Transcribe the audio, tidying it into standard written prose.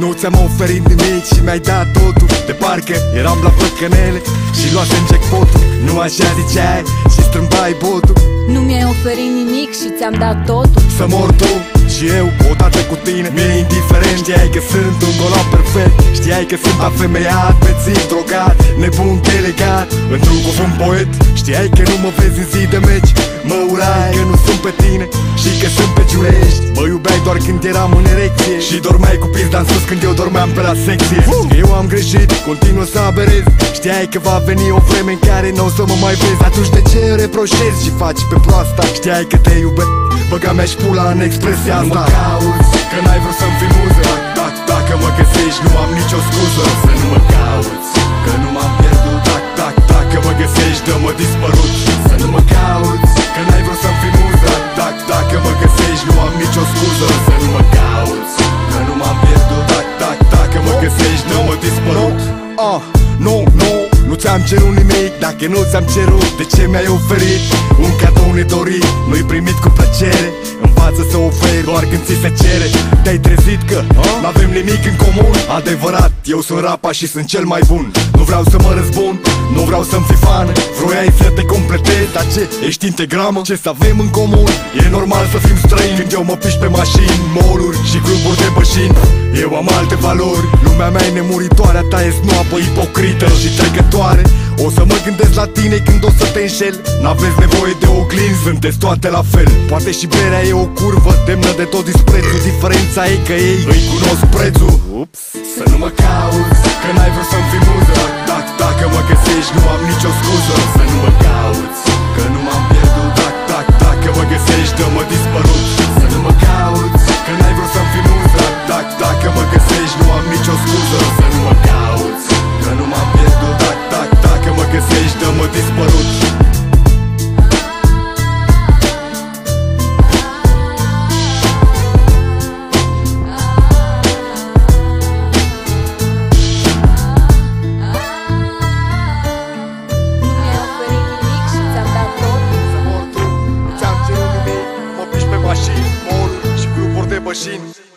Nu ți-am oferit nimic și mi-ai dat totul. De parcă eram la păcănele și luasem jackpot-ul. Nu așa ziceai și strâmbai botul. Nu mi-ai oferit nimic și ți-am dat totul. Să mor tu și eu odată cu tine, mi-e indiferent. Știai că sunt un golan perfect. Știai că sunt afemeiat, bețiv, drogat, nebun, delegat, într-un cuvânt poet. Știai că nu mă vezi în zi de meci. Mă urai că nu sunt pe tine și că sunt pe Giulești. Mă iubeai doar când eram în erecție și dormeai cu pizda în sus când eu dormeam pe la secție. Eu am greșit, continuu să aberez. Știai că va veni o vreme în care n-o să mă mai vezi. Atunci de ce reproșezi și faci pe proasta? Știai că te iubesc, băga mea-și pula în expresia asta. Nu mă cauți, că n-ai vrut să-mi fii muză. Dacă mă găsești, nu am nicio scuză. Să nu mă cauți, că nu m-am pierdut. Dacă mă găsești, dă-mă dispărut. Să nu mă cauți, că n-ai vrut să-mi fii muză. Dacă mă găsești, nu am nicio scuză. Să nu mă cauți, că nu m-am pierdut. Dacă mă găsești, dă-mă dispărut. Nu ți-am cerut nimic, dacă nu ți-am cerut, de ce mi-ai oferit un cadou nedorit? Nu-i primit cu plăcere, învață să oferi doar când ți se cere. Te-ai trezit că n-avem nimic în comun? Adevărat, eu sunt rapa și sunt cel mai bun. Nu vreau să mă răzbun, nu vreau să-mi fii fană. Vroiai să te completezi, dar ce? Ești integramă? Ce să avem în comun? E normal să fim străini când eu mă piș pe mașini, mall-uri și grupuri de bășini. Eu am alte valori, lumea mea e nemuritoare, a ta e snoapă, ipocrită și trecătoare. O să mă gândesc la tine când o să te înșel. N-aveți nevoie de oglinzi, sunteți toate la fel. Poate și berea e o curvă demnă de tot disprețul. Diferența e că ei îi cunosc prețul. Ups. Să nu mă cauți, că n-ai vrut să-mi fii muză. Dacă mă găsești, nu am nicio scuză. Să nu mă cauți, că nu m-am pierdut. Dacă mă găsești, dă-mă dispărut. Să nu mă cauți, că n-ai vrut să-mi fii muză. Dacă mă găsești, nu am nicio scuză. Să nu mă cauți, că nu m-am pierdut. Dacă mă găsești, dă-mă dispărut. Mă piși pe mașini, mall-uri și grupuri de bășini.